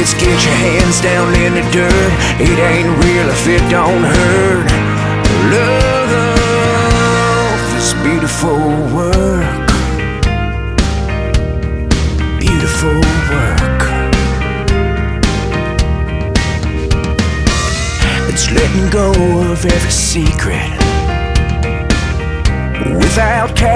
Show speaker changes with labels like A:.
A: Just get your hands down in the dirt. It ain't real if it don't hurt. Love is beautiful work. Beautiful work. It's letting go of every secret without